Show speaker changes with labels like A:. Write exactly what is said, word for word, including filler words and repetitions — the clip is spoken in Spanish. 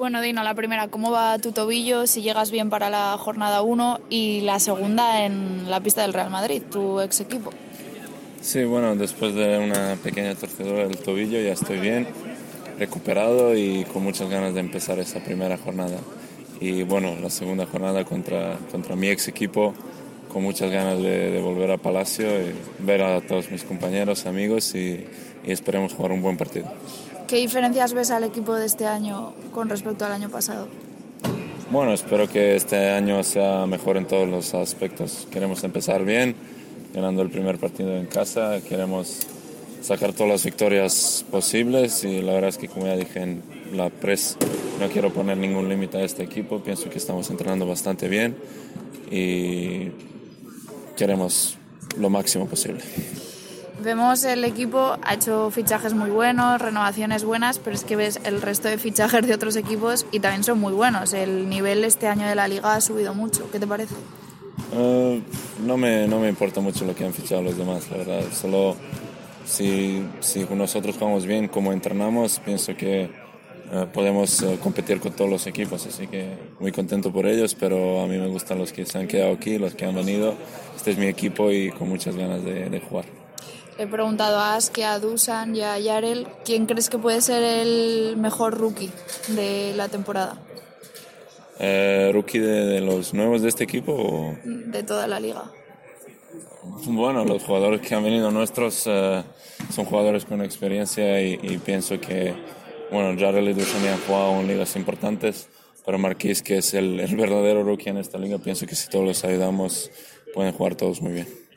A: Bueno, Dino, la primera, ¿cómo va tu tobillo? Si llegas bien para la jornada uno y la segunda en la pista del Real Madrid, tu ex equipo.
B: Sí, bueno, después de una pequeña torcedura del tobillo ya estoy bien, recuperado y con muchas ganas de empezar esa primera jornada. Y bueno, la segunda jornada contra, contra mi ex equipo, con muchas ganas de, de volver a Palacio y ver a todos mis compañeros, amigos y, y esperemos jugar un buen partido.
A: ¿Qué diferencias ves al equipo de este año con respecto al año pasado?
B: Bueno, espero que este año sea mejor en todos los aspectos. Queremos empezar bien, ganando el primer partido en casa. Queremos sacar todas las victorias posibles y la verdad es que, como ya dije en la press, no quiero poner ningún límite a este equipo. Pienso que estamos entrenando bastante bien y queremos lo máximo posible.
A: Vemos el equipo, ha hecho fichajes muy buenos, renovaciones buenas, pero es que ves el resto de fichajes de otros equipos y también son muy buenos. El nivel este año de la Liga ha subido mucho. ¿Qué te parece?
B: Uh, no, me, no me importa mucho lo que han fichado los demás, la verdad. Solo si, si nosotros jugamos bien como entrenamos, pienso que uh, podemos uh, competir con todos los equipos. Así que muy contento por ellos, pero a mí me gustan los que se han quedado aquí, los que han venido. Este es mi equipo y con muchas ganas de, de jugar.
A: He preguntado a Aske, a Dusan y a Yarel, ¿quién crees que puede ser el mejor rookie de la temporada?
B: Eh, ¿Rookie de, de los nuevos de este equipo? O...
A: De toda la liga.
B: Bueno, los jugadores que han venido nuestros eh, son jugadores con experiencia y, y pienso que, bueno, Yarel y Dusan han jugado en ligas importantes, pero Marquis, que es el, el verdadero rookie en esta liga, pienso que si todos los ayudamos pueden jugar todos muy bien.